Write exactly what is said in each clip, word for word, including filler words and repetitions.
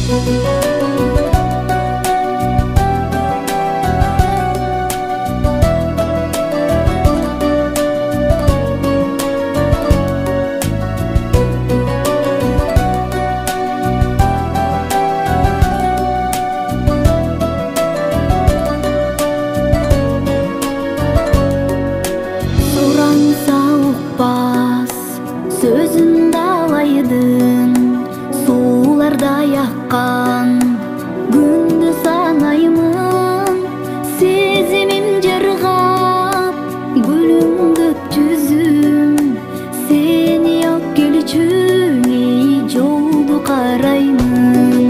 Сөзін далайдың суларда яққан күнді санаймын, сезімім жарғап гүлім көп жүзім, сені алып келчүңе жолду қараймын.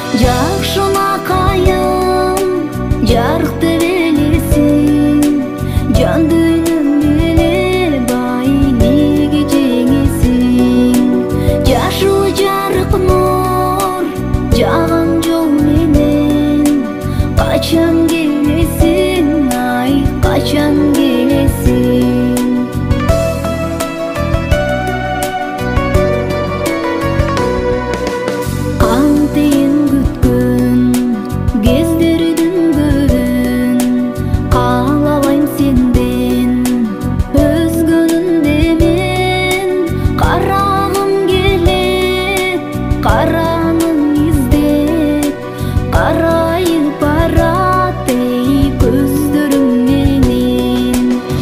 Жақшынақайым жарықты белесің, жан дүйнім беле бай неге жеңесің. Жашыл жарық нұр жаған жол менен, қачан келесің, ай қачан келесің. Қантейін күткөн кездердің көбін, қалалайм сенден өзгөнүндө мен. Қарағым келет қараның издеп, қарайып барат ей көздөрүм менен.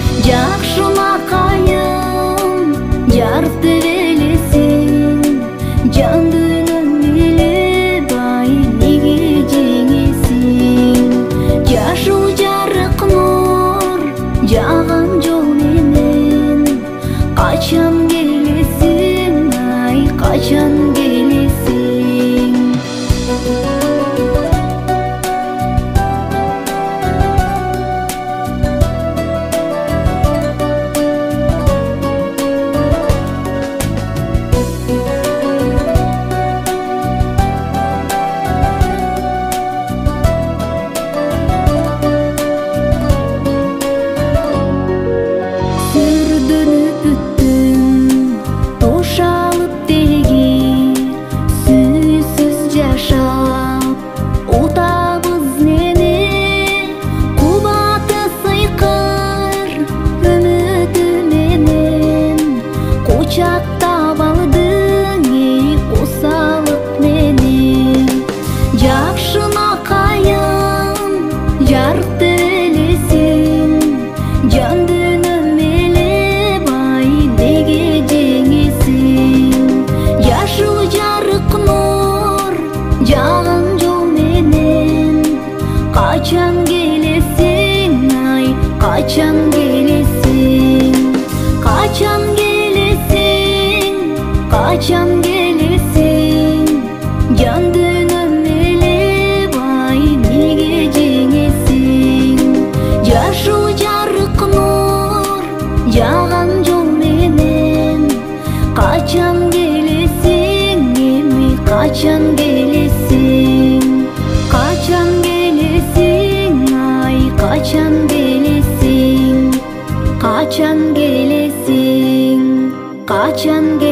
Жақшынақайым жарықты белесің, жан дүйнөм беле бай неге жеңесің. Жашыл жарык нур жаған жол менен, қачан келесің, ай қачан келесің. Сүрдөнүп бүттүм тошалып теги, сүйсүз жашап утабыз нени. Кубаты сыйкыр үмүтү менен, кучактап алдың эй кусалып мени. Жакшынакайым жарыкты белесиң, жан дүйнөм эле бай неге жеңесиң. Жашыл жарык нур жаган жол менен, качан келесиң, ай качан келесиң. Качан келесиң, качан келесиң. Жан дүйнөм эле бай неге жеңесиң. Жашыл жарык нур жаган жол менен, качан келесиң, эми качан келесиң. Качан келесиң, ай качан келесиң. Качан келесиң, качан